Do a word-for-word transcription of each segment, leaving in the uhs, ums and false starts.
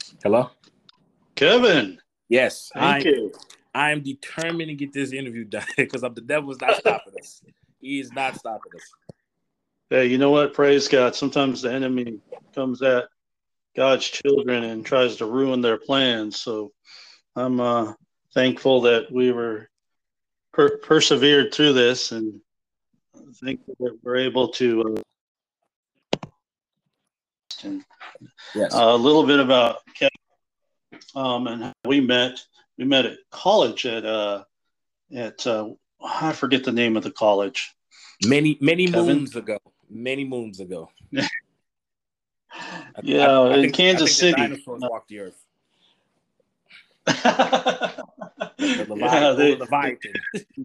Hello? Kevin. Yes, Thank I you. I am determined to get this interview done because the devil is not stopping us. He is not stopping us. Hey, you know what? Praise God. Sometimes the enemy comes at God's children and tries to ruin their plans. So I'm uh, thankful that we were per- persevered through this, and thankful that we're able to. Uh, and, Yes. uh, a little bit about Kevin um, and how we met. We met at college at uh, at uh, I forget the name of the college. Many, many Kevin. moons ago. Many moons ago. I, yeah, I, I in think I Kansas think the City. dinosaurs walked the earth. yeah, The, the Levi- they, old Leviathan.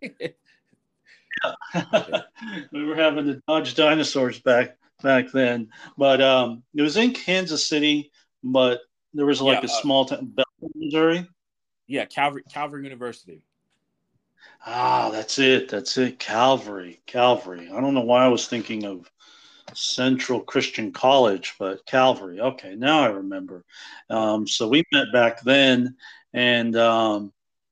we were having to dodge dinosaurs back back then, but um, it was in Kansas City, but there was yeah, like a uh, small town, Belton, Missouri. yeah, Calvary, Calvary University. Ah, that's it. That's it. Calvary, Calvary. I don't know why I was thinking of Central Christian College, but Calvary. Okay, now I remember. Um, so we met back then, and um,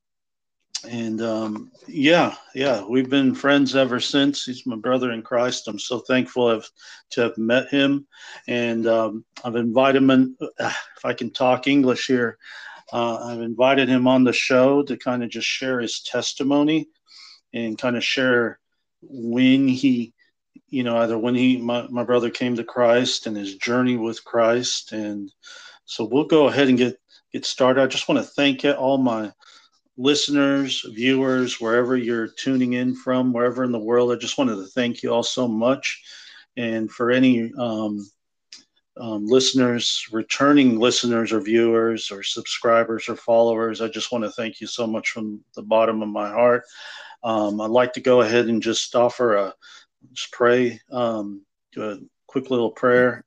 and um, yeah, yeah, we've been friends ever since. He's my brother in Christ. I'm so thankful of, to have met him, and um, I've invited him. In, if I can talk English here, uh, I've invited him on the show to kind of just share his testimony and kind of share when he, you know, either when he, my, my brother came to Christ and his journey with Christ, and so we'll go ahead and get get started. I just want to thank all my listeners, viewers, wherever you're tuning in from, wherever in the world. I just wanted to thank you all so much. And for any um, um, listeners, returning listeners or viewers or subscribers or followers, I just want to thank you so much from the bottom of my heart. Um, I'd like to go ahead and just offer a, just pray, um, do a quick little prayer.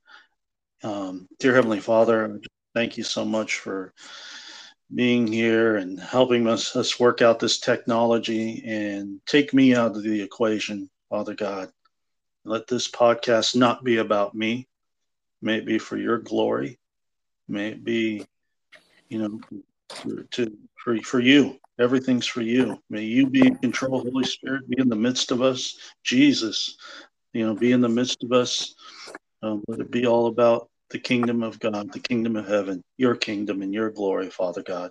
Um, dear Heavenly Father, thank you so much for being here and helping us, us work out this technology, and take me out of the equation, Father God. Let this podcast not be about me. May it be for your glory. May it be, you know, for, to for, for you. Everything's for you. May you be in control. Holy Spirit, be in the midst of us. Jesus, you know, be in the midst of us. Um, let it be all about the kingdom of God, the kingdom of heaven, your kingdom and your glory, Father God.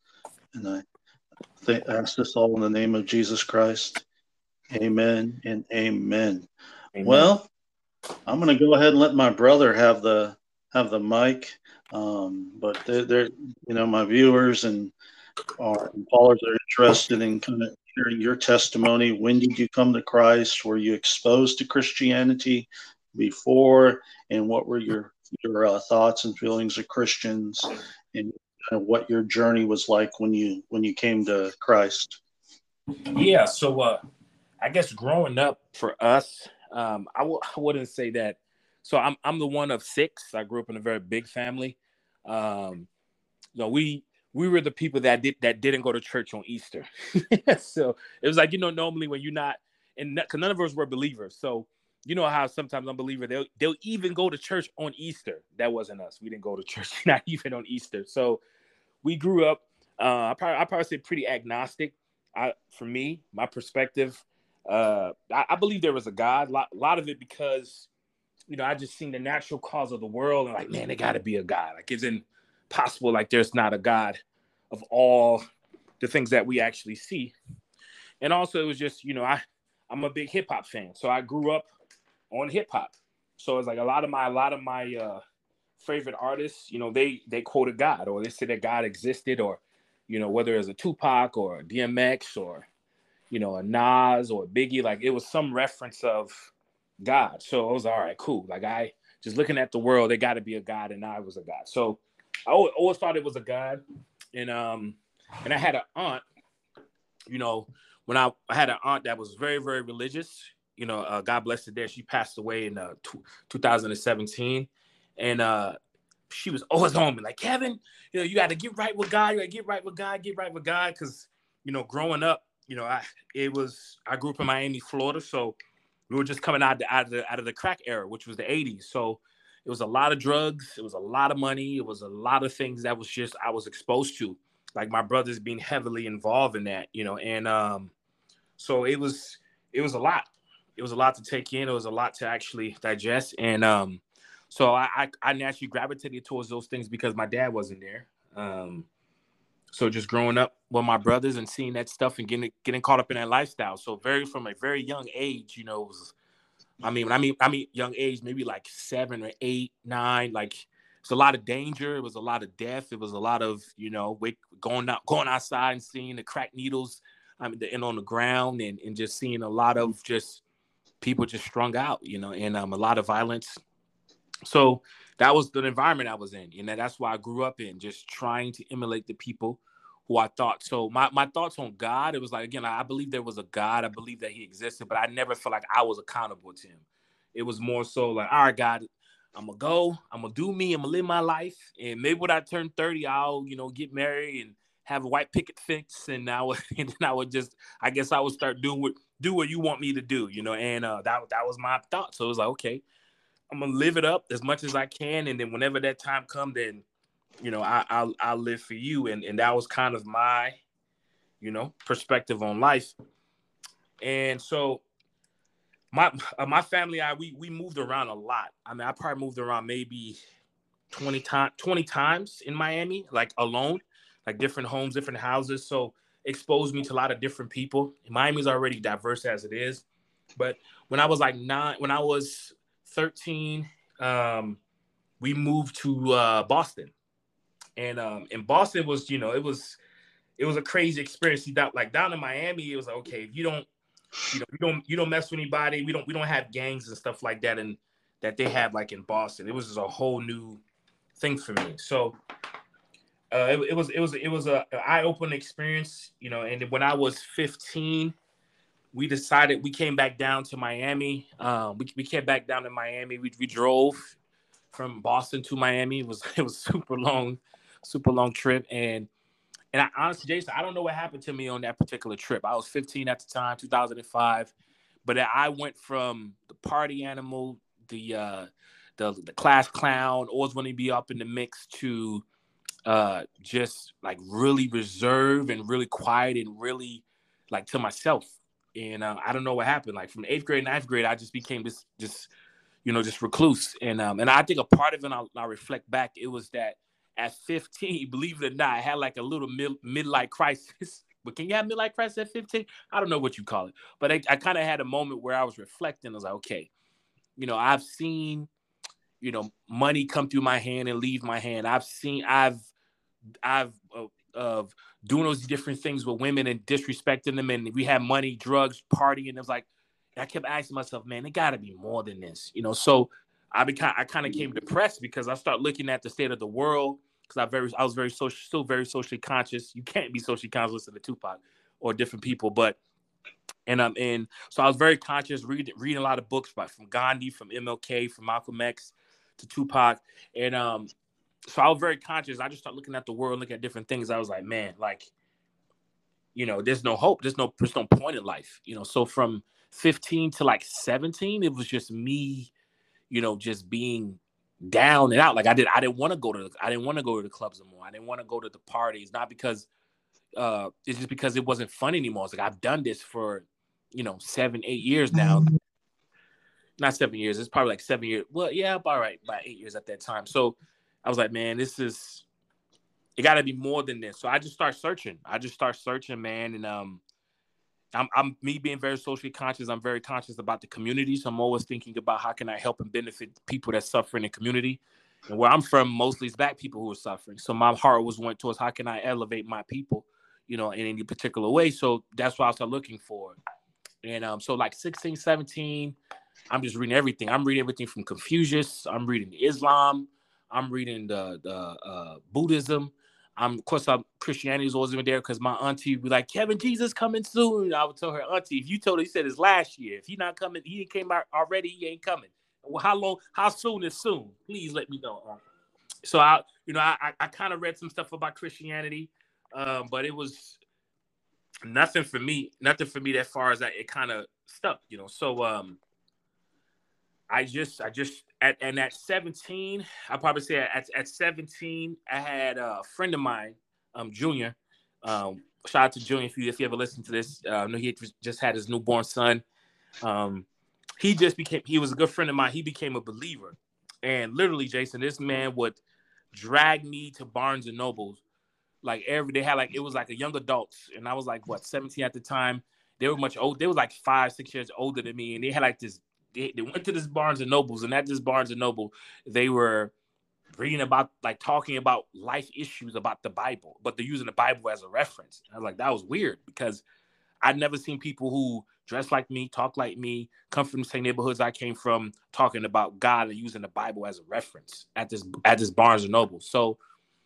And I th- ask this all in the name of Jesus Christ. Amen and amen. Amen. Well, I'm going to go ahead and let my brother have the have the mic. Um, but they're, they're, you know, my viewers and our followers are interested in kind of hearing your testimony. When did you come to Christ? Were you exposed to Christianity before? And what were your your uh, thoughts and feelings of Christians? And kind of what your journey was like when you when you came to Christ. Yeah, so uh, I guess growing up for us, um, I w- I wouldn't say that. So I'm I'm the one of six. I grew up in a very big family. Um, you know, we we were the people that did that didn't go to church on Easter. So it was like, you know, normally when you're not, and because none of us were believers, so you know how sometimes unbelievers they'll they'll even go to church on Easter. That wasn't us. We didn't go to church, not even on Easter. So we grew up. Uh, I probably I probably say pretty agnostic. I for me, my perspective. Uh, I, I believe there was a God. A lot, a lot of it because you know I just seen the natural cause of the world and like, man, there got to be a God. Like, it's impossible. Like, there's not a God of all the things that we actually see. And also, it was just you know I I'm a big hip hop fan, so I grew up on hip hop. So it's like a lot of my a lot of my uh, favorite artists, you know, they they quoted God, or they said that God existed, or you know, whether it's a Tupac or a D M X or you know a Nas or a Biggie, like it was some reference of God. So I was all right, cool. Like I just looking at the world, there got to be a God, and I was a God. So I always, always thought it was a God, and um, and I had an aunt, you know, when I, I had an aunt that was very very religious. You know, uh, God bless her there. She passed away in uh, t- two thousand seventeen, and uh, she was always on me like, Kevin, you know, you got to get right with God. You got to get right with God, get right with God. Because, you know, growing up, you know, I it was I grew up in Miami, Florida, so we were just coming out, of the, out of the out of the crack era, which was the eighties. So, it was a lot of drugs. It was a lot of money. It was a lot of things that was just I was exposed to, like my brothers being heavily involved in that, you know, and um, so it was it was a lot. It was a lot to take in. It was a lot to actually digest, and um, so I I, I naturally gravitated towards those things because my dad wasn't there. Um, so just growing up with my brothers and seeing that stuff and getting getting caught up in that lifestyle. So very from a very young age, you know, it was, I mean, when I mean I mean young age, maybe like seven or eight, nine, like it's a lot of danger. It was a lot of death. It was a lot of, you know, wake, going out going outside and seeing the crack needles, I mean, the, and on the ground, and, and just seeing a lot of just people just strung out, you know, and um, a lot of violence. So that was the environment I was in, and that's why I grew up in, just trying to emulate the people who I thought. So my, my thoughts on God, it was like, again, I believe there was a God. I believe that he existed, but I never felt like I was accountable to him. It was more so like, all right, God, I'm going to go, I'm going to do me, I'm going to live my life. And maybe when I turn thirty, I'll, you know, get married and have a white picket fence. And I would, and then I would just, I guess I would start doing what, do what you want me to do, you know? And uh, that, that was my thought. So it was like, okay, I'm gonna live it up as much as I can, and then whenever that time comes, then you know I, I'll I'll live for you, and and that was kind of my, you know, perspective on life. And so my uh, my family, I we we moved around a lot. I mean, I probably moved around maybe twenty times twenty times in Miami, like alone, like different homes, different houses. So exposed me to a lot of different people. Miami's already diverse as it is, but when I was like nine, when I was thirteen, um, we moved to uh, Boston, and um, in Boston was, you know, it was it was a crazy experience. You got like down in Miami, it was like, okay, if you don't, you know, you don't you don't mess with anybody. We don't we don't have gangs and stuff like that, and that they have like in Boston. It was just a whole new thing for me. So uh, it, it was it was it was a an eye-opening experience, you know. And when I was fifteen, we decided we came back down to Miami. Um, we we came back down to Miami. We we drove from Boston to Miami. It was it was super long, super long trip. And and I, honestly, Jason, I don't know what happened to me on that particular trip. I was fifteen at the time, two thousand five, but I went from the party animal, the uh, the the class clown, always wanting to be up in the mix, to uh, just like really reserved and really quiet and really like to myself. And uh, I don't know what happened. Like from eighth grade, ninth grade, I just became this, just, you know, just recluse. And um, and I think a part of it, I'll, I'll reflect back, it was that at fifteen, believe it or not, I had like a little mid midlife crisis. But can you have midlife crisis at fifteen? I don't know what you call it. But I, I kind of had a moment where I was reflecting. I was like, okay, you know, I've seen, you know, money come through my hand and leave my hand. I've seen, I've, I've, uh, of doing those different things with women and disrespecting them, and we had money, drugs, partying. It was like, I kept asking myself, man, it got to be more than this, you know. So I became, I kind of came depressed because I started looking at the state of the world, because I very, I was very social, still very socially conscious. You can't be socially conscious listening to Tupac or different people, but and um and so I was very conscious, reading reading a lot of books by from Gandhi, from M L K, from Malcolm X to Tupac, and um so I was very conscious. I just started looking at the world, looking at different things. I was like, man, like, you know, there's no hope. There's no, there's no point in life, you know. So from fifteen to like seventeen, it was just me, you know, just being down and out. Like I did, I didn't want to go to, the, I didn't want to go to the clubs anymore. I didn't want to go to the parties, not because, uh, it's just because it wasn't fun anymore. It's like, I've done this for, you know, seven, eight years now. Mm-hmm. Not seven years. It's probably like seven years. Well, yeah, all right, about eight years at that time. So I was like, man, this is, it got to be more than this. So I just start searching. I just start searching, man. And um, I'm, I'm me being very socially conscious. I'm very conscious about the community. So I'm always thinking about how can I help and benefit people that suffer in the community. And where I'm from, mostly it's Black people who are suffering. So my heart was went towards how can I elevate my people, you know, in any particular way. So that's what I started looking for. And um, so like sixteen, seventeen, I'm just reading everything. I'm reading everything from Confucius. I'm reading Islam. I'm reading the, the uh, Buddhism. I'm, of course, I'm, Christianity is always been there because my auntie would be like, Kevin, Jesus coming soon. I would tell her, auntie, if you told her, he said it's last year. If he not coming, he came out already, he ain't coming. Well, how long, how soon is soon? Please let me know. So I, you know, I, I, I kind of read some stuff about Christianity, um, but it was nothing for me, nothing for me that far as that it kind of stuck, you know. So um, I just, I just, at and at seventeen, I probably say at, at seventeen, I had a friend of mine, um, Junior. Um, shout out to Junior if you if you ever listen to this. Uh, I know he just had his newborn son. Um, he just became he was a good friend of mine. He became a believer, and literally, Jason, this man would drag me to Barnes and Nobles like every day. Had like it was like a young adults, and I was like what seventeen at the time. They were much old. They were like five, six years older than me, and they had like this. They, they went to this Barnes and Nobles, and at this Barnes and Noble, they were reading about, like, talking about life issues about the Bible, but they're using the Bible as a reference. And I was like, that was weird because I'd never seen people who dress like me, talk like me, come from the same neighborhoods I came from, talking about God and using the Bible as a reference at this at this Barnes and Noble. So,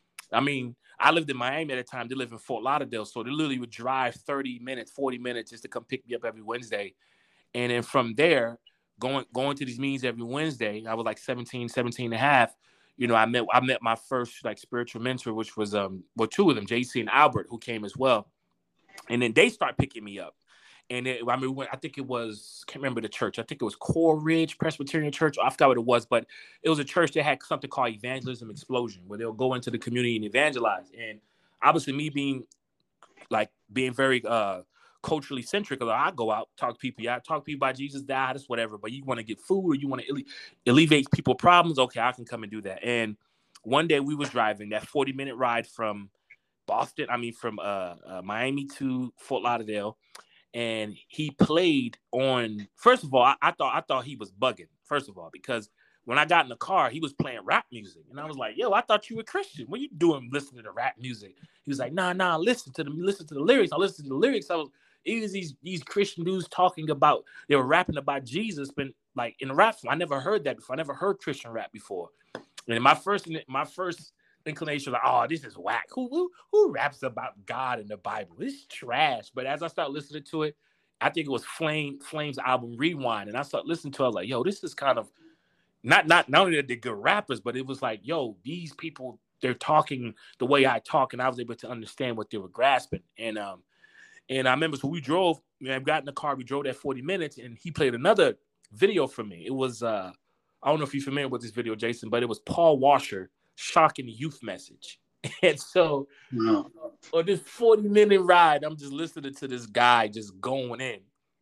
I mean, I lived in Miami at the time. They live in Fort Lauderdale, so they literally would drive thirty minutes, forty minutes just to come pick me up every Wednesday. And then from there, going going to these meetings every Wednesday, I was like seventeen, seventeen and a half. You know, I met I met my first like spiritual mentor, which was um well two of them, J C and Albert, who came as well. And then they start picking me up. And it, I mean, when, I think it was, can't remember the church. I think it was Core Ridge Presbyterian Church. I forgot what it was, but it was a church that had something called Evangelism Explosion, where they'll go into the community and evangelize. And obviously, me being like being very uh, culturally centric, like, I go out, talk to people. Yeah, I talk to people about Jesus, died, that's whatever. But you want to get food or you want to alle- alleviate people problems? Okay, I can come and do that. And one day we was driving that forty minute ride from Boston, I mean, from uh, uh, Miami to Fort Lauderdale. And he played on, first of all, I, I thought I thought he was bugging, first of all, because when I got in the car, he was playing rap music. And I was like, yo, I thought you were Christian. What are you doing listening to rap music? He was like, nah, nah, listen to them, listen to the lyrics. I listened to the lyrics. I was, it was these, these Christian dudes talking about, they were rapping about Jesus, but like in rap, I never heard that before. I never heard Christian rap before. And my first, my first inclination was like, oh, this is whack. Who, who who raps about God in the Bible? This is trash. But as I started listening to it, I think it was Flame Flame's album Rewind, and I started listening to it. I was like, yo, this is kind of not not not only that they're good rappers, but it was like, yo, these people, they're talking the way I talk, and I was able to understand what they were grasping. And um and I remember, so we drove, you know, I got in the car, we drove that forty minutes, and he played another video for me. It was uh I don't know if you're familiar with this video, Jason, but it was Paul Washer shocking youth message. And so no. on this forty minute ride, I'm just listening to this guy just going in.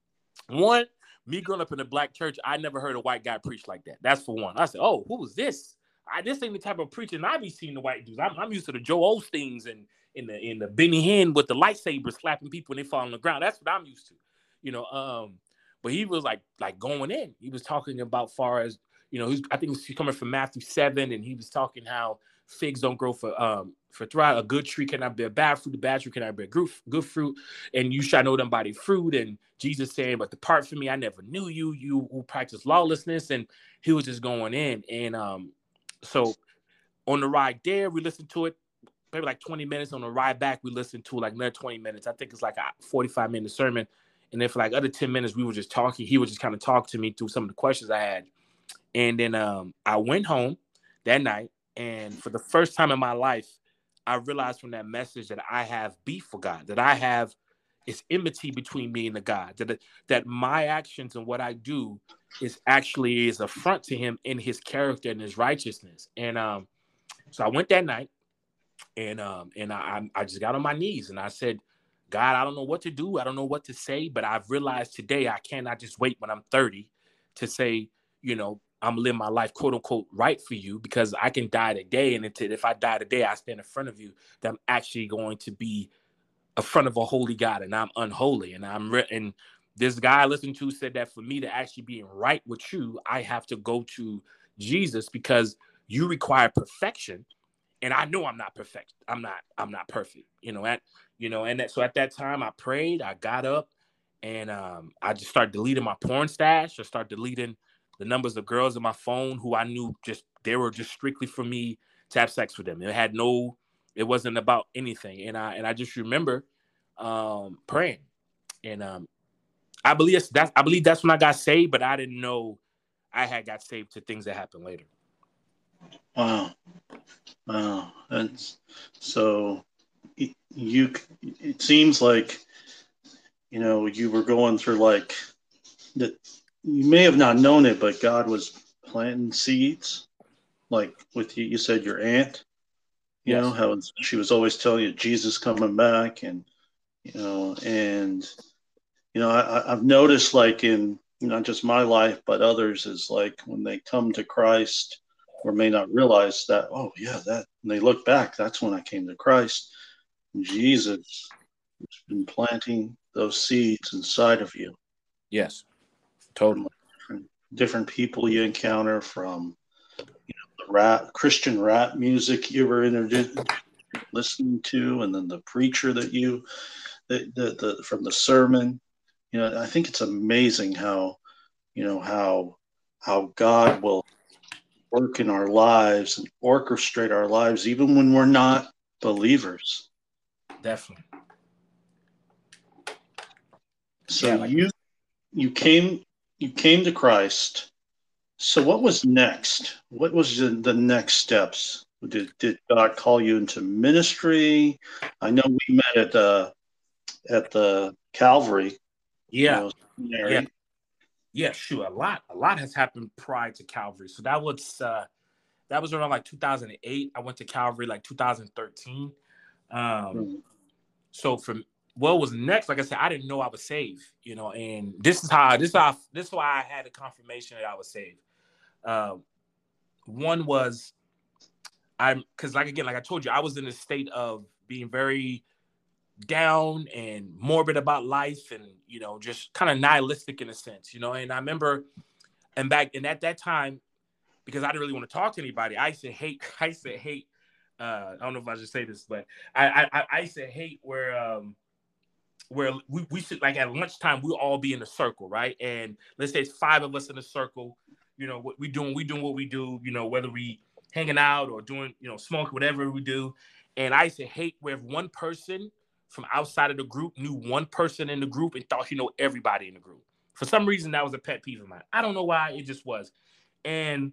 One, me growing up in a black church, I never heard a white guy preach like that. That's for one. I said, oh, who was this? I, this ain't the type of preaching I be seeing the white dudes. I'm, I'm used to the Joe Osteens and in the in the Benny Hinn with the lightsaber slapping people when they fall on the ground. That's what I'm used to, you know. Um, but he was like like going in. He was talking about far as, you know, he's, I think he's coming from Matthew seven, and he was talking how figs don't grow for um for thrive. A good tree cannot bear bad fruit. A bad tree cannot bear good, good fruit. And you shall know them by their fruit. And Jesus saying, but depart from me, I never knew you, you who practice lawlessness. And he was just going in. And um, so on the ride there, we listened to it maybe like twenty minutes. On the ride back, we listened to like another twenty minutes. I think it's like a forty-five minute sermon. And then for like other ten minutes, we were just talking. He would just kind of talk to me through some of the questions I had. And then um, I went home that night. And for the first time in my life, I realized from that message that I have beef with God, that I have it's enmity between me and the God, that that my actions and what I do is actually is affront to him in his character and his righteousness. And um, so I went that night, and um, and I I just got on my knees and I said, God, I don't know what to do. I don't know what to say, but I've realized today I cannot just wait when I'm thirty to say, you know, I'm living my life, quote unquote, right for you, because I can die today. And if I die today, I stand in front of you, that I'm actually going to be in front of a holy God, and I'm unholy. And I'm re- and this guy I listened to said that for me to actually be right with you, I have to go to Jesus, because you require perfection. And I know I'm not perfect. I'm not, I'm not perfect, you know, at, you know, and that, so at that time I prayed, I got up, and um, I just started deleting my porn stash. I started deleting the numbers of girls on my phone who I knew just, they were just strictly for me to have sex with them. It had no, it wasn't about anything. And I, and I just remember um, praying. And um, I believe that's, I believe that's when I got saved, but I didn't know I had got saved to things that happened later. Wow. Wow. And so you, it seems like, you know, you were going through like that. You may have not known it, but God was planting seeds, like with you, you said your aunt, you know, Yes. how she was always telling you Jesus coming back, and you know, and you know, I, I've noticed like in not just my life but others is like when they come to Christ or may not realize that, oh yeah, that when they look back, that's when I came to Christ. Jesus has been planting those seeds inside of you Yes. from Totally. like different, different people you encounter, from the rap Christian rap music you were introduced listening to, and then the preacher that you the, the, the from the sermon. You know, I think it's amazing how you know how how God will work in our lives and orchestrate our lives even when we're not believers. Definitely. So Yeah. Like, you you came you came to Christ. So what was next? What was the, the next steps? Did did God call you into ministry? I know we met at the at the Calvary, you yeah. know, Yeah. seminary. Yeah. Shoot. A lot. A lot has happened prior to Calvary. So that was uh, that was around like two thousand eight. I went to Calvary like two thousand thirteen. Um, Hmm. so from what was next, like I said, I didn't know I was saved. You know, and this is how this is how this is why I had a confirmation that I was saved. Uh, one was I'm because like again, like I told you, I was in a state of being very down and morbid about life, and you know, just kind of nihilistic in a sense, you know. And I remember, and back and at that time, because I didn't really want to talk to anybody, I used to hate. I used to hate. Uh, I don't know if I should say this, but I I, I used to hate where um where we, we should like at lunchtime we all be in a circle, right? And let's say it's five of us in a circle. You know what we doing? We doing what we do. You know whether we hanging out or doing you know smoke whatever we do. And I used to hate where one person from outside of the group knew one person in the group and thought he know everybody in the group. For some reason, that was a pet peeve of mine. I don't know why. It just was. And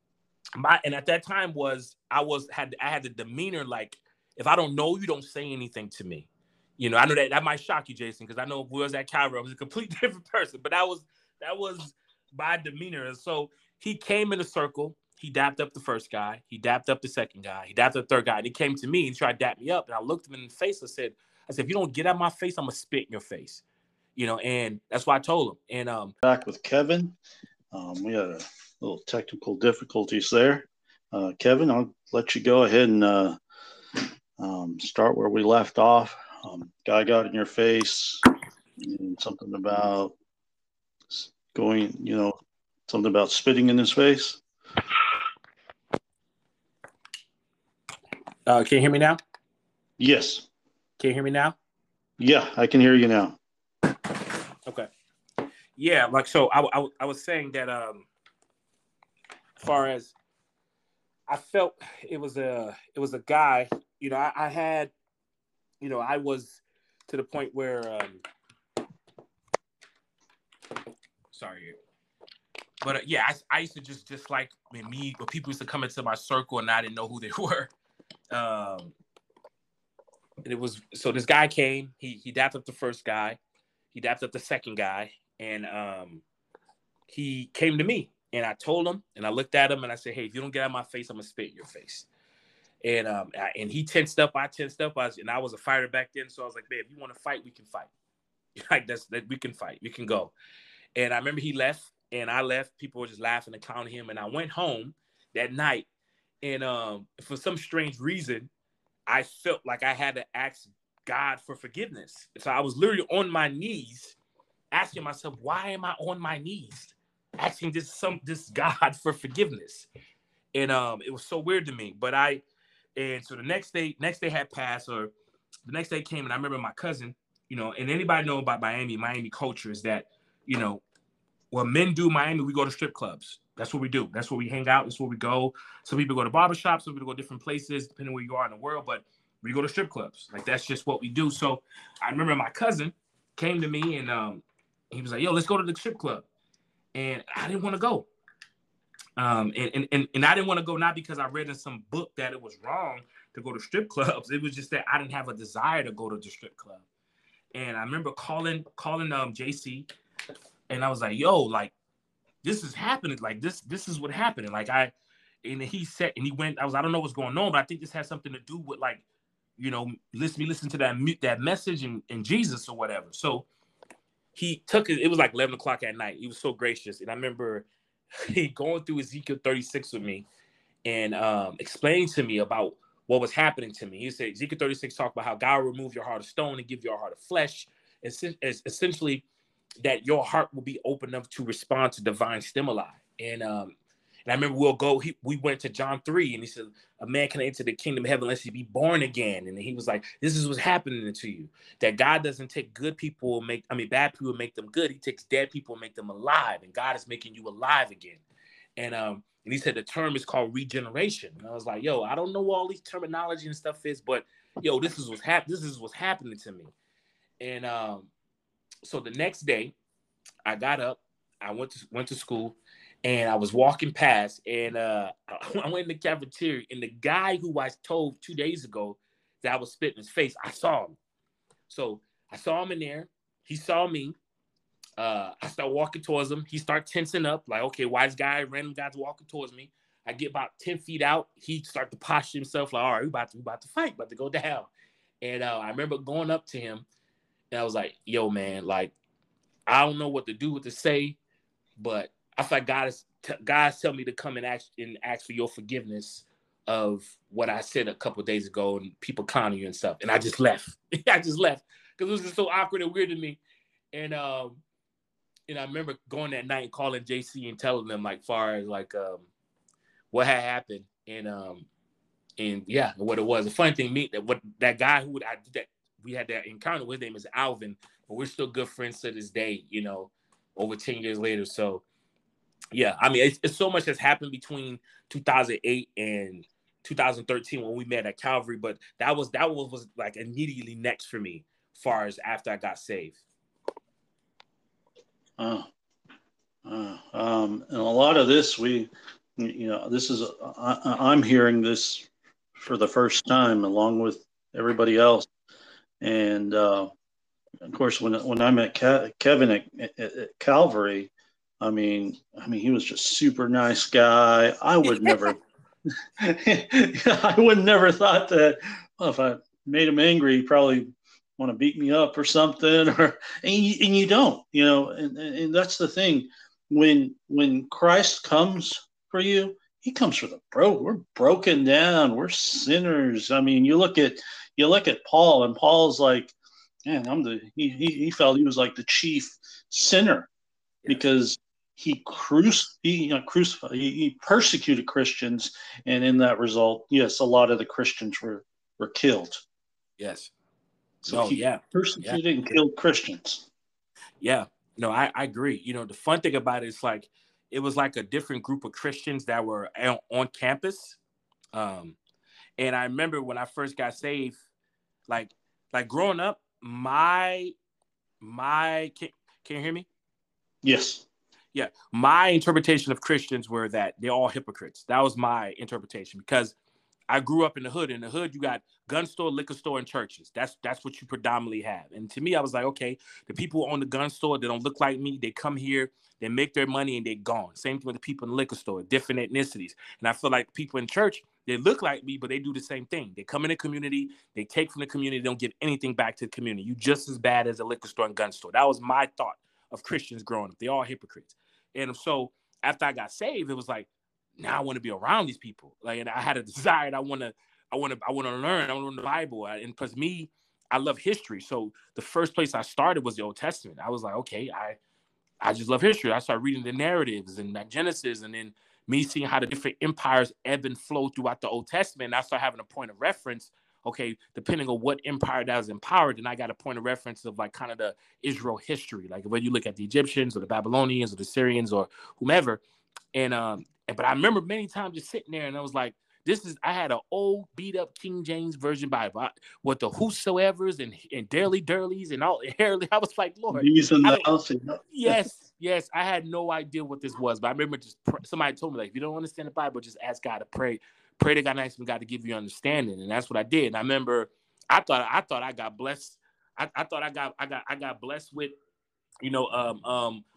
my and at that time was I was had I had the demeanor like if I don't know you, don't say anything to me. You know, I know that that might shock you, Jason, because I know if we was at Calvary, I was a completely different person. But that was that was my demeanor. And so he came in a circle. He dapped up the first guy. He dapped up the second guy. He dapped up the third guy. And he came to me and tried to dap me up. And I looked him in the face. I said, I said, if you don't get out of my face, I'm gonna spit in your face. You know, and that's why I told him. And um, Back with Kevin. Um, we had a little technical difficulties there. Uh, Kevin, I'll let you go ahead and uh, um, start where we left off. Um, guy got in your face, and something about going, you know, something about spitting in his face. uh, can you hear me now? Yes. Can you hear me now? Yeah, I can hear you now. Okay. Yeah, like so I, I, I was saying that um as far as I felt it was a it was a guy, you know, I, I had you know, I was to the point where um sorry. But uh, yeah, I, I used to just just like when me when people used to come into my circle and I didn't know who they were. Um and it was so this guy came, he he dapped up the first guy, he dapped up the second guy, and um he came to me and I told him and I looked at him and I said, hey, if you don't get out of my face, I'm gonna spit in your face. And um I, and he tensed up, I tensed up, I was, and I was a fighter back then, so I was like, babe, if you want to fight, we can fight. Like that's that we can fight, we can go. And I remember he left and I left. People were just laughing and clowning him. And I went home that night, and um for some strange reason, I felt like I had to ask God for forgiveness. So I was literally on my knees asking myself, why am I on my knees? Asking this some this God for forgiveness. And um it was so weird to me. But I and so the next day, next day had passed, or the next day came, and I remember my cousin, you know, and anybody know about Miami, Miami culture is that, you know, what men do in Miami, we go to strip clubs. That's what we do. That's where we hang out. That's where we go. Some people go to barbershops, some people go to different places, depending where you are in the world, but we go to strip clubs. Like that's just what we do. So I remember my cousin came to me and um he was like, yo, let's go to the strip club. And I didn't want to go. Um, and, and, and I didn't want to go not because I read in some book that it was wrong to go to strip clubs. It was just that I didn't have a desire to go to the strip club. And I remember calling calling um J C, and I was like, yo, like, this is happening. Like this, this is what happened. Like I, and he said, and he went, I was, I don't know what's going on, but I think this has something to do with like, you know, listen, me listen to that, that message and, and Jesus or whatever. So he took it, it was like eleven o'clock at night. He was so gracious. And I remember he going through Ezekiel thirty-six with me and um, explaining to me about what was happening to me. He said, Ezekiel thirty-six talked about how God will remove your heart of stone and give you a heart of flesh. It's, it's essentially that your heart will be open enough to respond to divine stimuli. And um, and I remember we'll go, he, we went to John three and he said, a man can enter the kingdom of heaven unless he be born again. And he was like, this is what's happening to you. That God doesn't take good people and make, I mean, bad people and make them good. He takes dead people and make them alive. And God is making you alive again. And um, and he said the term is called regeneration. And I was like, yo, I don't know what all these terminology and stuff is, but yo, this is what's hap- this is what's happening to me. And um, so the next day, I got up, I went to went to school, and I was walking past, and uh, I went in the cafeteria, and the guy who I told two days ago that I was spitting his face, I saw him. So I saw him in there. He saw me. Uh, I start walking towards him. He start tensing up, like, okay, why this guy, random guy's walking towards me? I get about ten feet out. He start to posture himself, like, all right, we about to, we about to fight, about to go down. And uh, I remember going up to him, and I was like, yo, man, like, I don't know what to do, what to say, but I feel like God is t- God's telling me to come and ask and ask for your forgiveness of what I said a couple of days ago and people clowning you and stuff. And I just left. I just left because it was just so awkward and weird to me. And um, and I remember going that night and calling J C and telling them like far as like um what had happened and um and yeah what it was. The funny thing me that what that guy who I that we had that encounter with, his name is Alvin, but we're still good friends to this day. You know, over ten years later. So. Yeah, I mean, it's, it's so much has happened between two thousand eight and two thousand thirteen when we met at Calvary, but that was that was, was like immediately next for me, as far as after I got saved. Oh, uh, um, and a lot of this, we, you know, this is I, I'm hearing this for the first time, along with everybody else, and uh, of course, when when I met Ke- Kevin at, at, at Calvary. I mean, I mean, he was just super nice guy. I would never, I would never thought that well, if I made him angry, he'd probably want to beat me up or something. Or and you, and you don't, you know. And, and that's the thing. When when Christ comes for you, He comes for the broke. We're broken down. We're sinners. I mean, you look at you look at Paul, and Paul's like, man, I'm the. He he, he felt he was like the chief sinner because he cruci- he, you know, crucified, he, he persecuted Christians, and in that result, yes, a lot of the Christians were, were killed. Yes. So no, he yeah. persecuted yeah. and killed Christians. Yeah. No, I, I agree. You know, the fun thing about it is like, it was like a different group of Christians that were on, on campus. Um, and I remember when I first got saved, like, like growing up, my, my, can, can you hear me? Yes. Yeah, my interpretation of Christians were that they're all hypocrites. That was my interpretation because I grew up in the hood. In the hood, you got gun store, liquor store, and churches. That's that's what you predominantly have. And to me, I was like, okay, the people who own the gun store, they don't look like me. They come here, they make their money, and they're gone. Same thing with the people in the liquor store, different ethnicities. And I feel like people in church, they look like me, but they do the same thing. They come in the community, they take from the community, they don't give anything back to the community. You just as bad as a liquor store and gun store. That was my thought of Christians growing up. They're all hypocrites. And so after I got saved, it was like, now I want to be around these people. Like, and I had a desire. I want to, I want to, I want to learn. I want to learn the Bible. And plus me, I love history. So the first place I started was the Old Testament. I was like, okay, I, I just love history. I started reading the narratives and that Genesis, and then me seeing how the different empires ebb and flow throughout the Old Testament. And I started having a point of reference. Okay, depending on what empire that was empowered, then I got a point of reference of like kind of the Israel history, like when you look at the Egyptians or the Babylonians or the Syrians or whomever. And um, and, but I remember many times just sitting there and I was like, this is, I had an old beat up King James Version Bible I, with the whosoever's and, and daily durleys and all. I was like, Lord, These and I the yes, yes. I had no idea what this was, but I remember just pr- somebody told me, like, if you don't understand the Bible, just ask God to pray. Pray to God, ask God to give you understanding. And that's what I did. And I remember I thought I thought I got blessed. I, I thought I got I got I got blessed with, you know, um, um,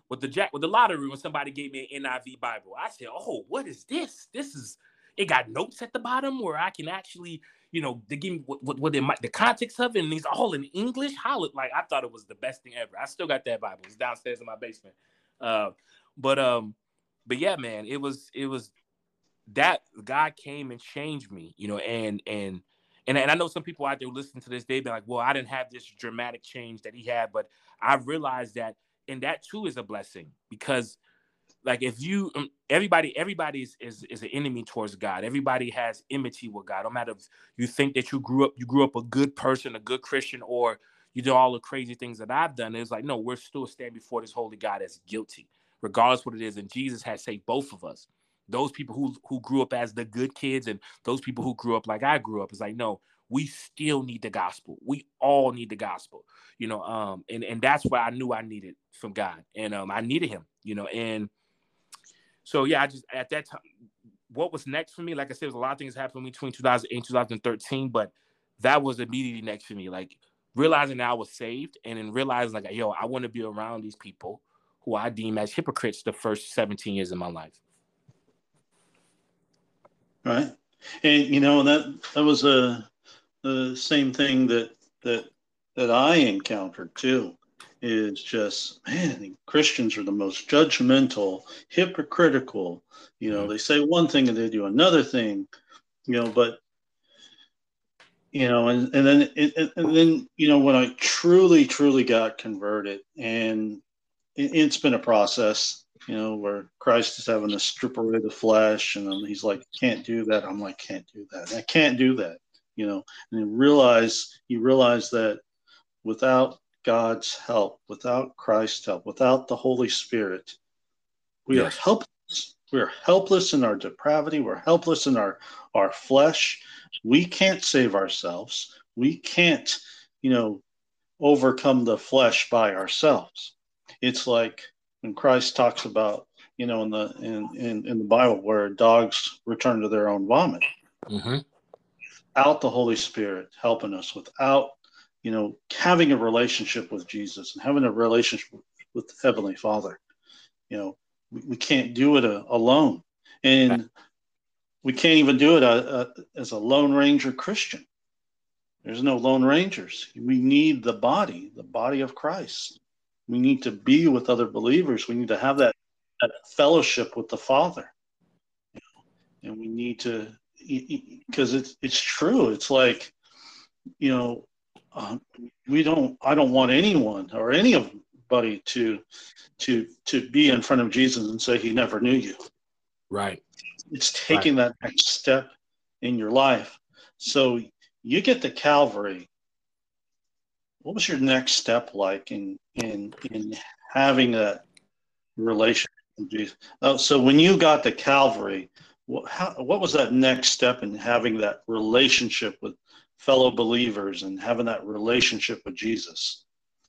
with the jack with the lottery when somebody gave me an N I V Bible. I said, "Oh, what is this? This is it got notes at the bottom where I can actually, you know, they give me what what, what they might, the context of it, and it's all in English. How it like I thought it was the best thing ever. I still got that Bible. It's downstairs in my basement. Uh, but um, but yeah, man, it was it was that God came and changed me, you know, and and and and I know some people out there listening to this, they've been like, well, I didn't have this dramatic change that he had, but I realized that, and that too is a blessing because, like, if you, um, everybody, everybody is, is is an enemy towards God. Everybody has enmity with God. No matter if you think that you grew up, you grew up a good person, a good Christian, or you do all the crazy things that I've done. It's like, no, we're still standing before this holy God as guilty, regardless what it is. And Jesus has saved both of us. Those people who who grew up as the good kids and those people who grew up like I grew up, it's like, no, we still need the gospel. We all need the gospel, you know. Um, and and that's what I knew I needed from God, and um, I needed Him, you know. And so yeah, I just at that time, what was next for me? Like I said, there was a lot of things happened between two thousand eight and two thousand thirteen, but that was immediately next for me. Like realizing that I was saved, and then realizing like, yo, I want to be around these people who I deem as hypocrites the first seventeen years of my life. Right. And you know, that that was a the same thing that that that I encountered too, is just, man, Christians are the most judgmental, hypocritical. You know, Mm-hmm. they say one thing and they do another thing, you know, but you know, and, and then it, and then, you know, when I truly, truly got converted, and it, it's been a process, you know, where Christ is having to strip away the flesh, and he's like, can't do that. I'm like, can't do that. I can't do that, you know, and you realize, you realize that without God's help, without Christ's help, without the Holy Spirit, we yes. are helpless. We are helpless in our depravity. We're helpless in our, our flesh. We can't save ourselves. We can't, you know, overcome the flesh by ourselves. It's like when Christ talks about, you know, in the in, in, in the Bible where dogs return to their own vomit. Mm-hmm. Without the Holy Spirit helping us, without, you know, having a relationship with Jesus and having a relationship with the Heavenly Father, you know, we, we can't do it a, alone. And we can't even do it a, a, as a Lone Ranger Christian. There's no Lone Rangers. We need the body, the body of Christ. We need to be with other believers. We need to have that, that fellowship with the Father. You know? And we need to, because it's it's true. It's like, you know, uh, we don't. I don't want anyone or anybody to to to be in front of Jesus and say he never knew you. Right. It's taking right. that next step in your life. So you get to Calvary. What was your next step like in in in having a relationship with Jesus? Oh, so when you got to Calvary, what, how, what was that next step in having that relationship with fellow believers and having that relationship with Jesus?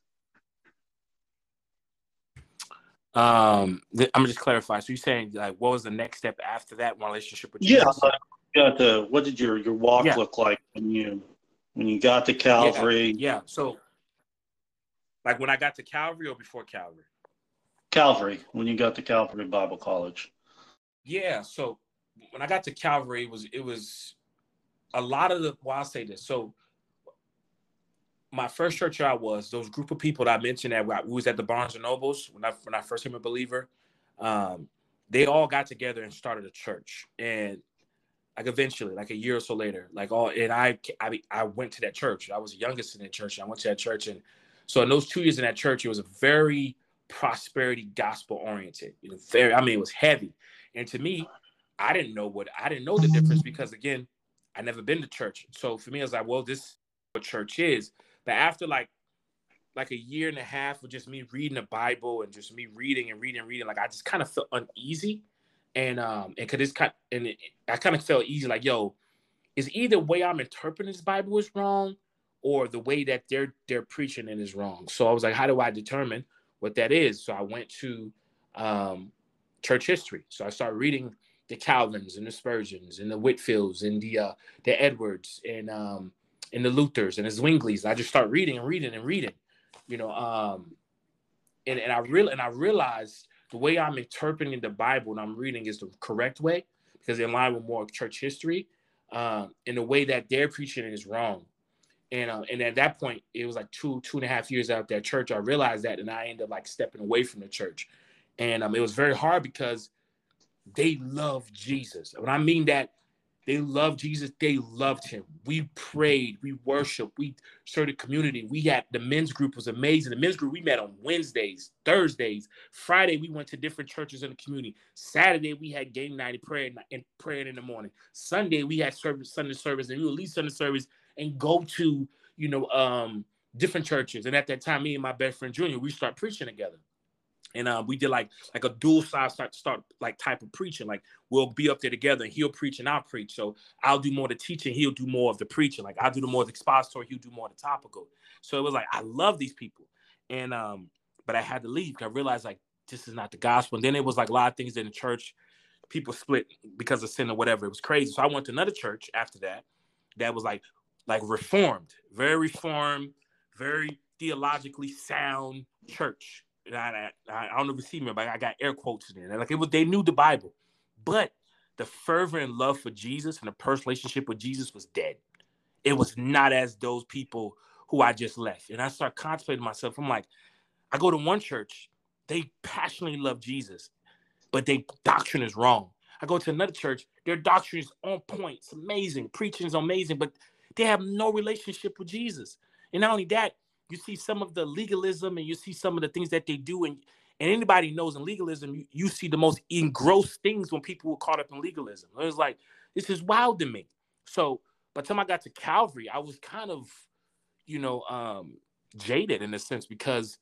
Um, th- I'm gonna just clarify. So you're saying like, what was the next step after that relationship with Jesus? Yeah, got the. What did your your walk yeah. look like when you when you got to Calvary? Yeah, yeah. So, like when I got to Calvary or before Calvary? Calvary, when you got to Calvary Bible College. Yeah. So when I got to Calvary, it was it was a lot of the. Well, I'll say this. So my first church I was, those group of people that I mentioned that we was at the Barnes and Nobles when I when I first became a believer. Um, they all got together and started a church, and like eventually, like a year or so later, like all, and I, I, I went to that church. I was the youngest in that church. I went to that church, and so in those two years in that church, it was a very prosperity gospel oriented. You know, very, I mean, it was heavy, and to me, I didn't know what I didn't know the difference because again, I never been to church. So for me, I was like, well, this is what church is. But after like like a year and a half of just me reading the Bible and just me reading and reading and reading, like I just kind of felt uneasy. And um and cause it's kind and it, I kind of felt easy, like, yo, is either way I'm interpreting this Bible is wrong or the way that they're they're preaching it is wrong. So I was like, how do I determine what that is? So I went to um church history. So I started reading the Calvins and the Spurgeons and the Whitfields and the uh the Edwards and um and the Luthers and the Zwinglies. I just start reading and reading and reading, you know. Um and, and I real and I realized the way I'm interpreting the Bible and I'm reading is the correct way because in line with more church history. Um, in the way that they're preaching it is wrong. And uh, and at that point, it was like two, two and a half years out that church, I realized that, and I ended up like stepping away from the church. And um, it was very hard because they love Jesus. When I mean that, they loved Jesus. They loved him. We prayed. We worshiped. We started community. We had the men's group was amazing. The men's group, we met on Wednesdays, Thursdays. Friday, we went to different churches in the community. Saturday, we had game night and prayer and prayer in the morning. Sunday, we had service, Sunday service, and we would leave Sunday service and go to, you know, um, different churches. And at that time, me and my best friend Junior, we start preaching together. And uh, we did like like a dual side start start like type of preaching. Like we'll be up there together, and he'll preach and I'll preach. So I'll do more of the teaching, he'll do more of the preaching. Like I'll do the more of the expository, he'll do more of the topical. So it was like I love these people, and um, but I had to leave because I realized like this is not the gospel. And then it was like a lot of things in the church, people split because of sin or whatever. It was crazy. So I went to another church after that, that was like like reformed, very reformed, very theologically sound church. I, I, I don't know if you see me, but I got air quotes in there. Like it was, they knew the Bible, but the fervor and love for Jesus and the personal relationship with Jesus was dead. It was not as those people who I just left. And I started contemplating myself. I'm like, I go to one church, they passionately love Jesus, but their doctrine is wrong. I go to another church, their doctrine is on point. It's amazing. Preaching is amazing, but they have no relationship with Jesus. And not only that, you see some of the legalism and you see some of the things that they do. And, and anybody knows in legalism, you, you see the most engrossed things when people were caught up in legalism. It was like, this is wild to me. So by the time I got to Calvary, I was kind of, you know, um, jaded in a sense because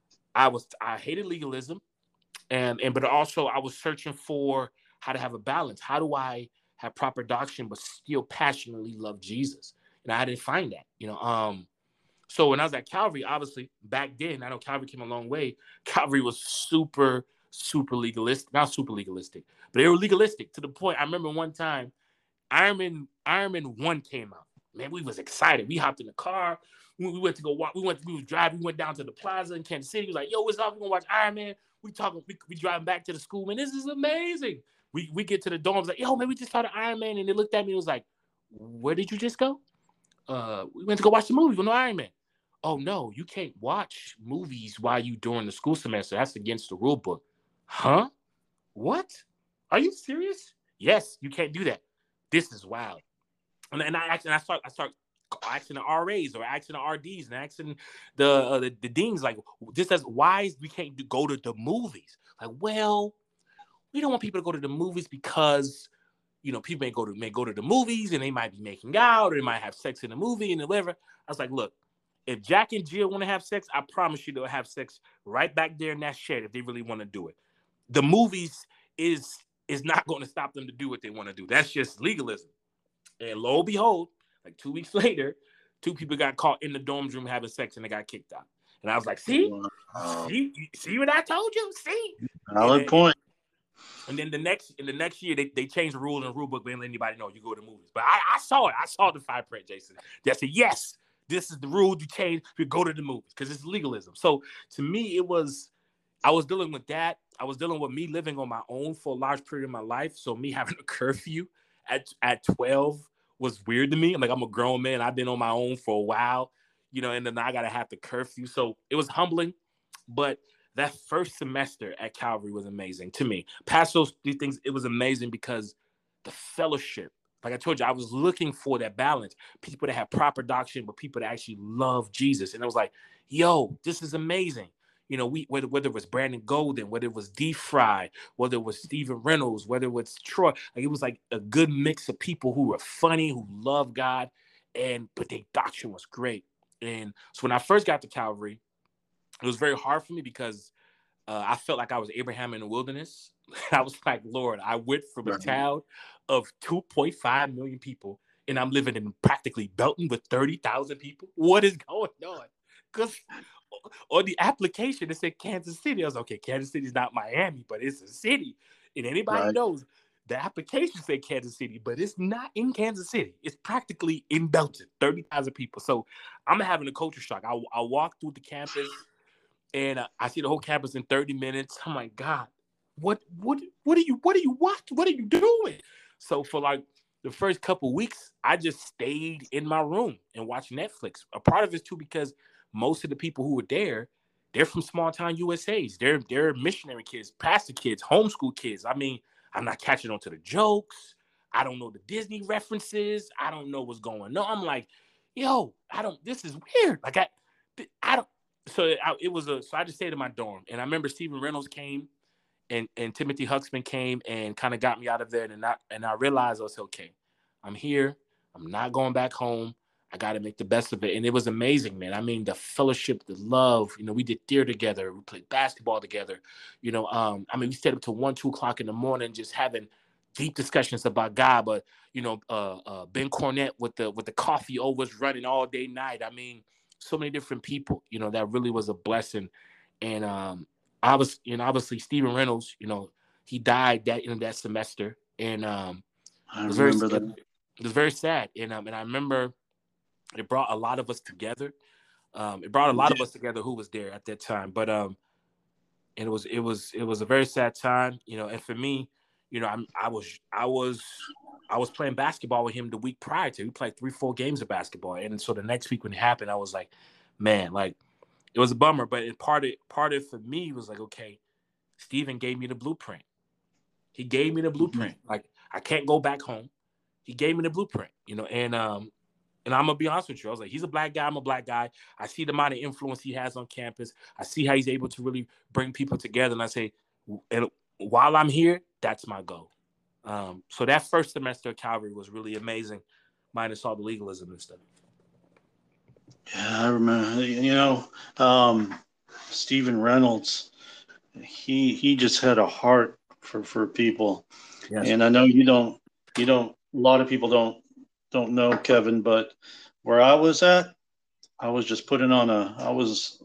I was, I hated legalism. And, and, but also I was searching for how to have a balance. How do I have proper doctrine, but still passionately love Jesus? And I didn't find that, you know, um, so when I was at Calvary, obviously back then, I know Calvary came a long way. Calvary was super, super legalistic. Not super legalistic, but they were legalistic to the point. I remember one time, Iron Man, Iron Man one came out. Man, we was excited. We hopped in the car. We, we went to go walk. We went. We was driving. We went down to the plaza in Kansas City. We was like, "Yo, what's up? We gonna watch Iron Man." We talking. We, we driving back to the school. Man, this is amazing. We we get to the dorms. Like, yo, man, we just started Iron Man, and they looked at me and was like, "Where did you just go?" Uh, we went to go watch the movie with no Iron Man. Oh, no, you can't watch movies while you during the school semester. That's against the rule book. Huh? What? Are you serious? Yes, you can't do that. This is wild. And, and I actually, I start, I start asking the R As or asking the R Ds and asking the, uh, the the deans, like, this is why we can't do, go to the movies. Like, well, we don't want people to go to the movies because, you know, people may go to may go to the movies and they might be making out or they might have sex in the movie and whatever. I was like, look. If Jack and Jill want to have sex, I promise you they'll have sex right back there in that shed if they really want to do it. The movies is is not going to stop them to do what they want to do. That's just legalism. And lo and behold, like two weeks later, two people got caught in the dorms room having sex and they got kicked out. And I was like, see? Wow. See, see what I told you? See? Valid point. And then the next in the next year, they, they changed the rule in the rule book. They didn't let anybody know you go to movies. But I, I saw it. I saw the fine print, Jason. They said, yes. This is the rule. You change, you go to the movies because it's legalism. So to me, it was, I was dealing with that. I was dealing with me living on my own for a large period of my life. So me having a curfew at, at twelve was weird to me. I'm like, I'm a grown man. I've been on my own for a while, you know, and then I got to have the curfew. So it was humbling. But that first semester at Calvary was amazing to me. Past those these things, it was amazing because the fellowship, like I told you, I was looking for that balance. People that have proper doctrine, but people that actually love Jesus. And I was like, yo, this is amazing. You know, we whether, whether it was Brandon Golden, whether it was D. Fry, whether it was Stephen Reynolds, whether it was Troy, like it was like a good mix of people who were funny, who love God, and but their doctrine was great. And so when I first got to Calvary, it was very hard for me because uh, I felt like I was Abraham in the wilderness. I was like, Lord, I went from a town of two point five million people, and I'm living in practically Belton with thirty thousand people. What is going on? Because on the application, it said Kansas City. I was like, okay, Kansas City is not Miami, but it's a city. And anybody right. knows the application said Kansas City, but it's not in Kansas City. It's practically in Belton, thirty thousand people. So I'm having a culture shock. I, I walked through the campus. and uh, I see the whole campus in thirty minutes. I'm like, God, what, what, what are you, what are you watching? What are you doing? So for like the first couple of weeks, I just stayed in my room and watched Netflix. A part of it too, because most of the people who were there, they're from small town U S As. They're they're missionary kids, pastor kids, homeschool kids. I mean, I'm not catching on to the jokes. I don't know the Disney references. I don't know what's going on. I'm like, yo, I don't. This is weird. Like I, I don't. So I, it was a. So I just stayed in my dorm, and I remember Stephen Reynolds came, and and Timothy Huxman came and kind of got me out of there, and I and I realized I was okay. I'm here. I'm not going back home. I got to make the best of it. And it was amazing, man. I mean, the fellowship, the love, you know, we did theater together. We played basketball together. You know, um, I mean, we stayed up till one, two o'clock in the morning, just having deep discussions about God. But, you know, uh, uh, Ben Cornett with the, with the coffee overs running all day, night. I mean, so many different people, you know, that really was a blessing. And um, I was, you know, obviously Stephen Reynolds, you know, he died that, in that semester. And um, I it was very, remember that. it, it was very sad. And, um, and I remember, it brought a lot of us together. Um, it brought a lot of us together who was there at that time. But um, and it was it was it was a very sad time, you know. And for me, you know, I'm, I was I was I was playing basketball with him the week prior to. We played three, four games of basketball, and so the next week when it happened, I was like, man, like it was a bummer. But it, part of part of it for me was like, okay, Stephen gave me the blueprint. He gave me the blueprint. Mm-hmm. Like I can't go back home. He gave me the blueprint, you know, and um. And I'm going to be honest with you. I was like, he's a black guy. I'm a black guy. I see the amount of influence he has on campus. I see how he's able to really bring people together. And I say, and while I'm here, that's my goal. Um, so that first semester at Calvary was really amazing, minus all the legalism and stuff. Yeah, I remember, you know, um, Stephen Reynolds, he he just had a heart for, for people. Yes. And I know you don't, you don't, a lot of people don't, don't know Kevin, but where I was at, I was just putting on a, I was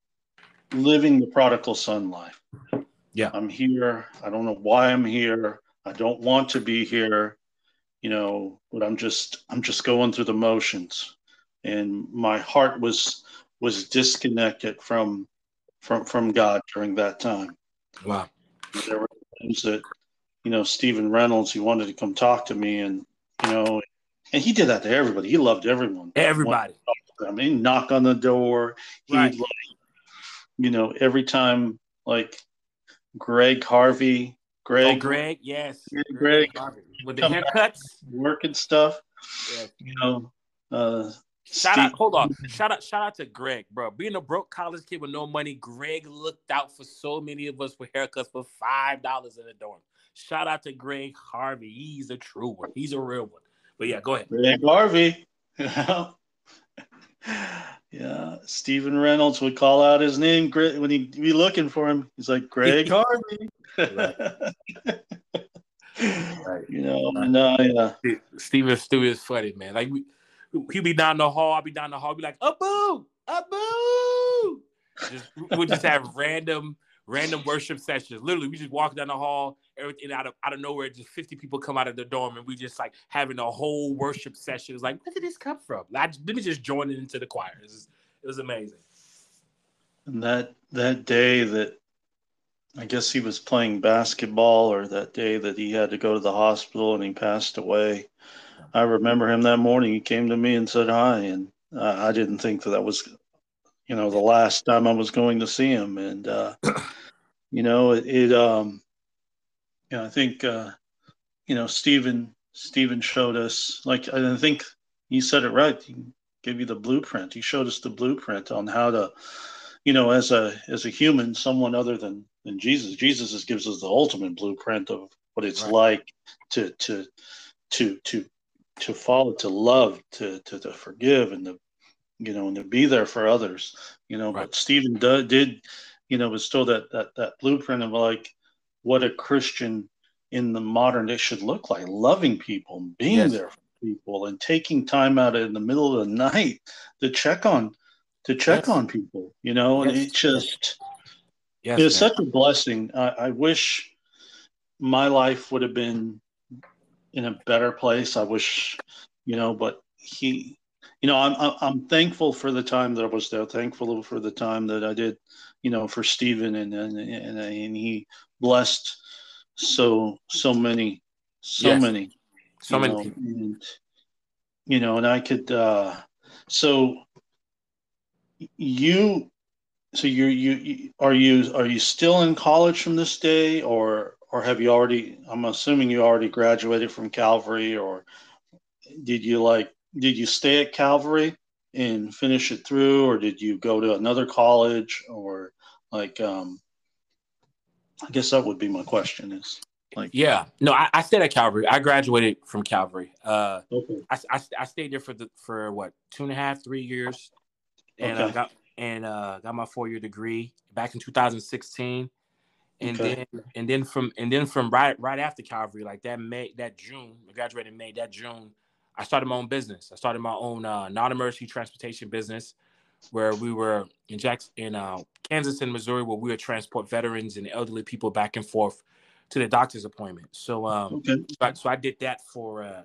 living the prodigal son life. Yeah. I'm here. I don't know why I'm here. I don't want to be here, you know, but I'm just, I'm just going through the motions. And my heart was, was disconnected from, from, from God during that time. Wow. There were times that, you know, Stephen Reynolds, he wanted to come talk to me, and, you know, and he did that to everybody. He loved everyone. Everybody. I mean, knock on the door. He'd, right. like, you know, every time, like Greg Harvey, Greg, oh, Greg, yes, Greg, Greg with the haircuts, work and stuff. Yeah. You know, uh, shout Steve. out, hold on, shout out, shout out to Greg, bro. Being a broke college kid with no money, Greg looked out for so many of us with haircuts for five dollars in the dorm. Shout out to Greg Harvey. He's a true one. He's a real one. But yeah, go ahead. Greg Harvey. Yeah, Stephen Reynolds would call out his name when he'd be looking for him. He's like, Greg Harvey. right. You know, and uh, yeah. Stephen Stew is funny, man. Like, we, he'd be down the hall, I'll be down the hall, be like, Abu, Abu. Just, we'll just have random, random worship sessions. Literally, we just walk down the hall, everything out of out of nowhere, just fifty people come out of the dorm, and we just like having a whole worship session. It's like, where did this come from? Like, let me just join it into the choir. It was, it was amazing. And that that day that I guess he was playing basketball, or that day that he had to go to the hospital and he passed away, I remember him that morning. He came to me and said hi, and I, I didn't think that that was, you know, the last time I was going to see him. And uh, you know, it, it um, you know, I think uh, you know, Stephen Stephen showed us, like, I think he said it right. He gave you the blueprint. He showed us the blueprint on how to, you know, as a as a human, someone other than than Jesus. Jesus is, gives us the ultimate blueprint of what it's right. like to to to to to follow, to love, to to, to forgive, and to, you know, and to be there for others. You know, right. But Stephen do, did, you know, was still that that that blueprint of like what a Christian in the modern day should look like, loving people, being yes. there for people, and taking time out in the middle of the night to check on to check yes. on people, you know. Yes. And it just yes, it's such a blessing. I, I wish my life would have been in a better place. I wish, you know, but he, you know, I'm I'm I'm thankful for the time that I was there. Thankful for the time that I did, you know, for Stephen, and and and, and he blessed so so many, so Yes, many, so you many know, people. and you know, and I could. Uh, so you, so you you are you are you still in college from this day, or or have you already? I'm assuming you already graduated from Calvary, or did you like did you stay at Calvary and finish it through, or did you go to another college, or like um I guess that would be my question is like Yeah, no, I, I stayed at Calvary. I graduated from Calvary. Uh, okay, I, I, I stayed there for the for what two and a half, three years, and uh, okay, got and uh, got my four year degree back in two thousand sixteen, and okay, then and then from and then from right right after Calvary, like that May that June, I graduated in May. That June, I started my own business. I started my own uh, non-emergency transportation business, where we were in Jackson, in uh, Kansas and Missouri, where we would transport veterans and elderly people back and forth to their doctor's appointment. So, um, okay, so I, so I did that for uh,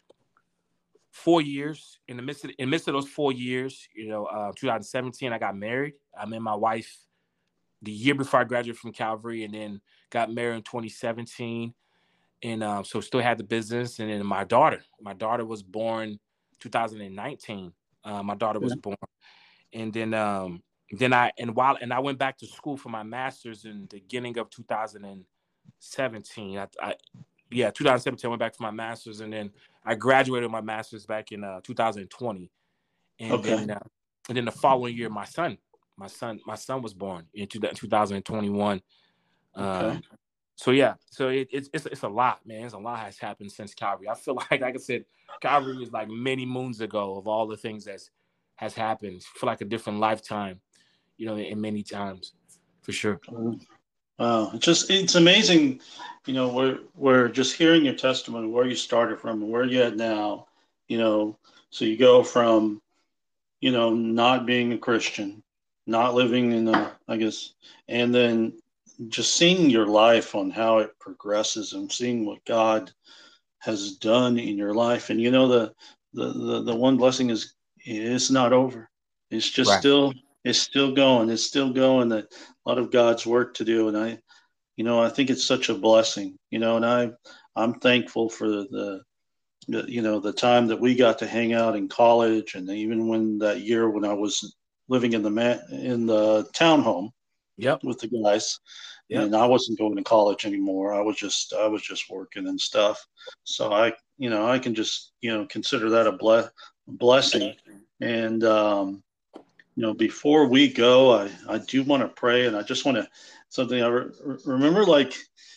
four years. In the midst of in the midst of those four years, you know, uh, twenty seventeen, I got married. I met my wife the year before I graduated from Calvary, and then got married in twenty seventeen. And um, so still had the business. And then my daughter, my daughter was born two thousand nineteen. Uh, my daughter was born, and then um, then I and while and I went back to school for my master's in the beginning of two thousand seventeen. I, I yeah, two thousand seventeen I went back for my master's, and then I graduated my master's back in uh, two thousand twenty, and okay, then uh, and then the following year my son my son my son was born in two thousand twenty-one. okay. Um, so yeah, so it, it's it's it's a lot, man. It's a lot has happened since Calvary. I feel like, like I said, Calvary was like many moons ago of all the things that's has happened. I feel like a different lifetime, you know, in many times, for sure. Wow, it's just it's amazing, you know, we're we're just hearing your testimony, where you started from and where you're at now, you know. So you go from, you know, not being a Christian, not living in the, I guess, and then just seeing your life on how it progresses and seeing what God has done in your life. And you know, the the the, the one blessing is it's not over. It's just Right. still it's still going. It's still going. That a lot of God's work to do, and I, you know, I think it's such a blessing. You know, and I I'm thankful for the, the you know the time that we got to hang out in college, and even when that year when I was living in the ma- in the townhome Yep. with the guys, Yep. and I wasn't going to college anymore. I was just I was just working and stuff. So I you know I can just you know consider that a ble- blessing. And um, you know before we go, I I do want to pray, and I just want to something I re- remember like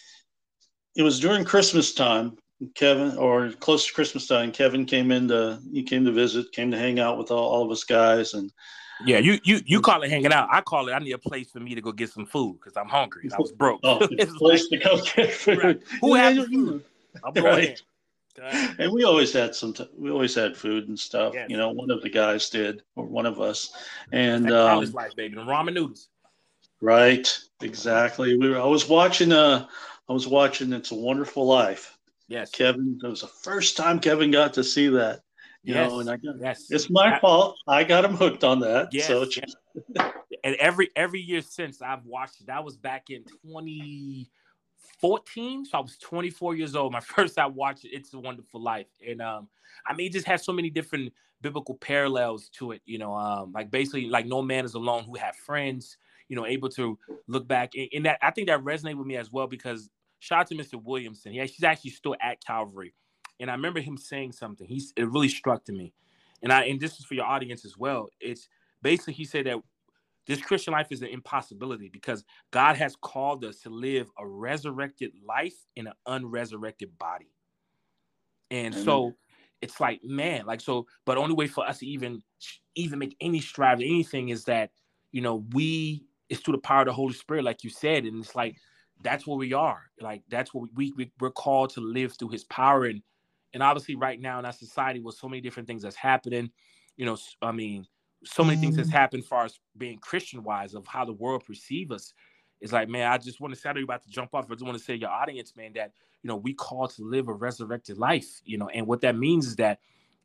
it was during Christmas time. Kevin, or close to Christmas time, Kevin came in to he came to visit, came to hang out with all, all of us guys, and Yeah, you you you call it hanging out. I call it I need a place for me to go get some food because I'm hungry and I was broke. oh, it's a It's like, place to go get right, food. who Yeah, have the you food? know, I'm going in. right. Okay. And we always had some. T- we always had food and stuff. Yes. You know, one of the guys did, or one of us. Yes, And that college um, life, baby. The ramen noodles. right, exactly. We were. I was watching. Uh, I was watching. It's a Wonderful Life. Yes. Kevin. It was the first time Kevin got to see that. You know, and Yes. I got. Yes. It's my I, fault. I got him hooked on that. So yes. it's Yes. And every every year since I've watched it, that was back in twenty fourteen. So I was twenty-four years old. My first I watched it, It's a Wonderful Life. And um, I mean, it just has so many different biblical parallels to it, you know, um, like basically like no man is alone who have friends, you know, able to look back. And, that I think that resonated with me as well because shout out to Mister Williamson. Yeah, he's actually still at Calvary. And I remember him saying something. He's it really struck to me. And I and this is for your audience as well. It's basically he said that this Christian life is an impossibility because God has called us to live a resurrected life in an unresurrected body. And Amen. so it's like, man, like, so, but only way for us to even, even make any strive, anything is that, you know, we, it's through the power of the Holy Spirit, like you said. And it's like, that's where we are. Like, that's what we, we we're called to live through his power. And, and obviously right now in our society with so many different things that's happening, you know, I mean, so many things that's happened as far as being Christian wise of how the world perceive us. It's like, man, I just want to say, I know you're about to jump off. I just want to say to your audience, man, that, you know, we call to live a resurrected life, you know, and what that means is that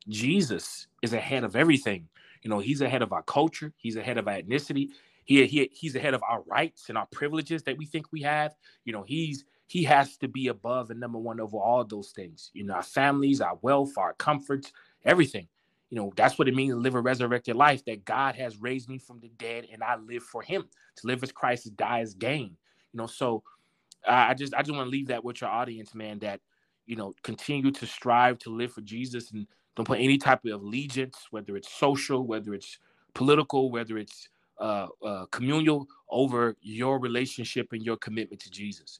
Jesus is ahead of everything. You know, he's ahead of our culture. He's ahead of our ethnicity. He, he he's ahead of our rights and our privileges that we think we have. You know, he's he has to be above and number one over all those things. You know, our families, our wealth, our comforts, everything. You know, that's what it means to live a resurrected life, that God has raised me from the dead and I live for him. To live as Christ, to die as gain. You know, so uh, I just I just want to leave that with your audience, man, that, you know, continue to strive to live for Jesus and don't put any type of allegiance, whether it's social, whether it's political, whether it's uh, uh, communal, over your relationship and your commitment to Jesus.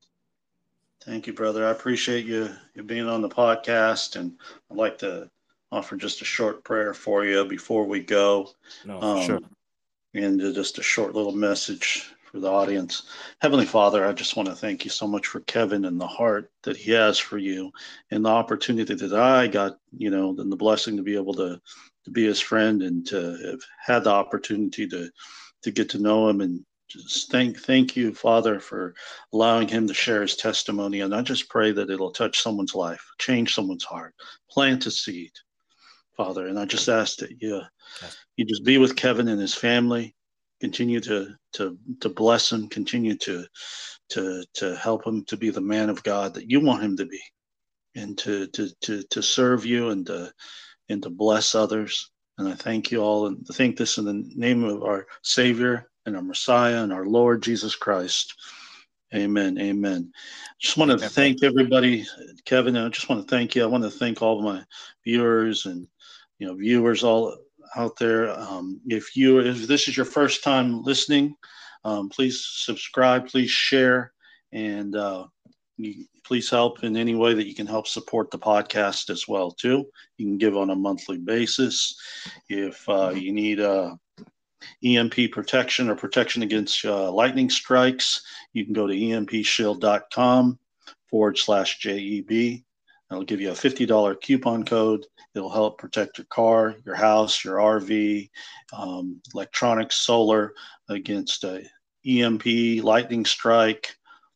Thank you, brother. I appreciate you, you being on the podcast, and I'd like to offer just a short prayer for you before we go. No, for um, sure. And just a short little message for the audience. Heavenly Father, I just want to thank you so much for Kevin and the heart that he has for you, and the opportunity that I got, you know, and the blessing to be able to, to be his friend and to have had the opportunity to, to get to know him. And just thank, thank you, Father, for allowing him to share his testimony. And I just pray that it'll touch someone's life, change someone's heart, plant a seed, Father. And I just ask that you, you just be with Kevin and his family. Continue to to to bless him. Continue to to to help him to be the man of God that you want him to be, and to to to to serve you and to and to bless others. And I thank you all, and thank this in the name of our Savior and our Messiah and our Lord Jesus Christ. Amen. Amen. Just want to Amen, thank bro. everybody, Kevin. I just want to thank you. I want to thank all of my viewers and you know viewers all out there. Um, if you if this is your first time listening, um, please subscribe, please share, and uh, you, please help in any way that you can help support the podcast as well too. You can give on a monthly basis. If uh, you need uh, E M P protection or protection against uh, lightning strikes, you can go to E M P shield dot com forward slash J E B. It'll give you a fifty dollars coupon code. It'll help protect your car, your house, your R V, um, electronics, solar against a E M P, lightning strike,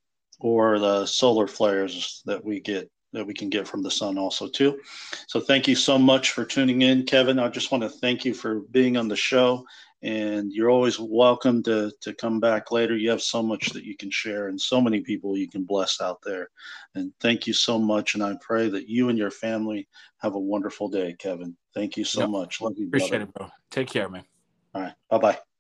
or the solar flares that we get that we can get from the sun also too. So thank you so much for tuning in, Kevin. I just want to thank you for being on the show. And you're always welcome to, to come back later. You have so much that you can share and so many people you can bless out there. And thank you so much. And I pray that you and your family have a wonderful day, Kevin. Thank you so yep. much. Love you, Appreciate brother. it, bro. Take care, man. All right. Bye-bye.